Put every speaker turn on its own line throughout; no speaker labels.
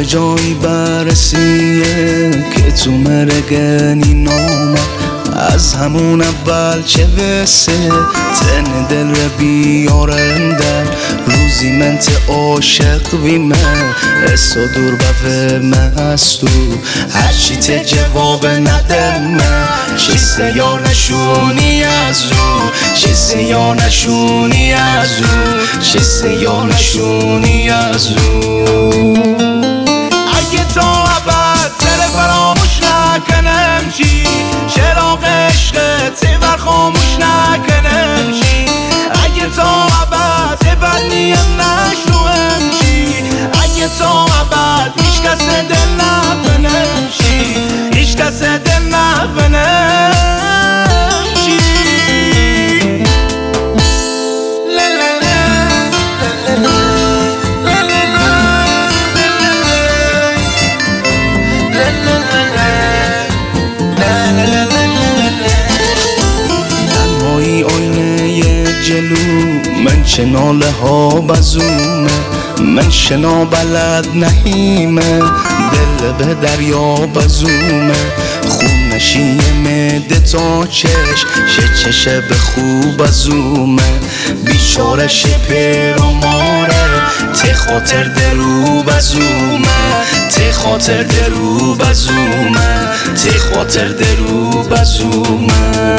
جایی برسیه که تو مرگنی نامه از همون اول چه وسه تن دل رو بیارندن روزی من ته عاشق ویمه اسا دور بفه مستو هرچی ته جواب ندمه چیسته یا نشونی از او چیسته یا نشونی از او چیسته یا نشونی از او اگه تا ابد دل فراموش نکنم چی چراغ عشقت بر خاموش نکنم چی اگه تا ابد بدنیم نشوم چی اگه تا ابد هیچ کس دل نبنم چی هیچ کس دل نبنم چی من چه ناله ها بزومه من شنا بلد نهیمه دل به دریا بزومه خون نشیه مده تا چشه به خوب بزومه بیچاره شپر و ماره ته خاطر درو بزومه ته خاطر درو بزومه ته خاطر درو بزومه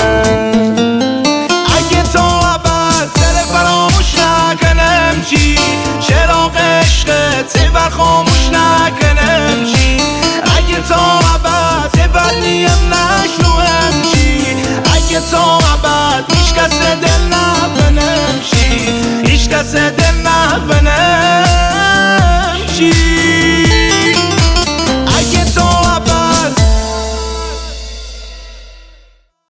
چی چراغ عشقت بر خاموش نکنم چی اگه تا ابد بدنیم نشوم چی اگه تا ابد هیچ کس دل نبنم چی هیچ کس دل نبنم چی